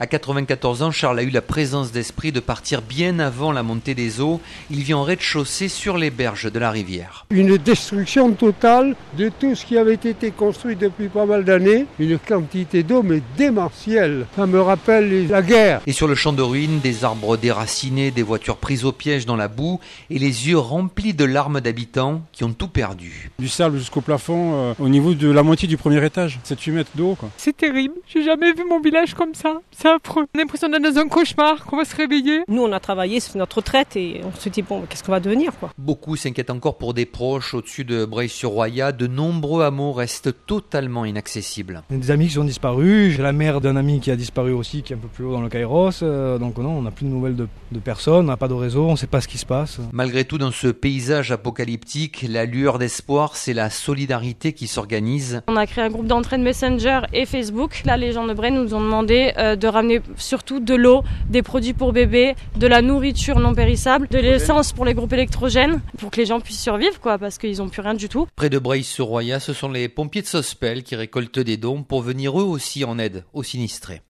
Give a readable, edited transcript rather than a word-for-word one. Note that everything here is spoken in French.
À 94 ans, Charles a eu la présence d'esprit de partir bien avant la montée des eaux. Il vit en rez-de-chaussée sur les berges de la rivière. Une destruction totale de tout ce qui avait été construit depuis pas mal d'années. Une quantité d'eau mais démentielle. Ça me rappelle la guerre. Et sur le champ de ruines, des arbres déracinés, des voitures prises au piège dans la boue et les yeux remplis de larmes d'habitants qui ont tout perdu. Du sable jusqu'au plafond, au niveau de la moitié du premier étage. 7-8 mètres d'eau, quoi. C'est terrible. J'ai jamais vu mon village comme ça. C'est affreux. On a l'impression d'être dans un cauchemar, qu'on va se réveiller. Nous, on a travaillé, c'est notre retraite et on se dit, bon, qu'est-ce qu'on va devenir, quoi. Beaucoup s'inquiètent encore pour des proches au-dessus de Breil-sur-Roya. De nombreux hameaux restent totalement inaccessibles. Il y a des amis qui sont disparus. J'ai la mère d'un ami qui a disparu aussi, qui est un peu plus haut dans le Kairos. Donc non, on n'a plus de nouvelles de personnes, on n'a pas de réseau, on ne sait pas ce qui se passe. Malgré tout, dans ce paysage apocalyptique, la lueur d'espoir, c'est la solidarité qui s'organise. On a créé un groupe d'entraide Messenger et Facebook. Là, les gens de Breil nous ont demandé de ramener surtout de l'eau, des produits pour bébés, de la nourriture non périssable, de l'essence pour les groupes électrogènes, pour que les gens puissent survivre, quoi, parce qu'ils n'ont plus rien du tout. Près de Breil-sur-Roya, ce sont les pompiers de Sospel qui récoltent des dons pour venir eux aussi en aide aux sinistrés.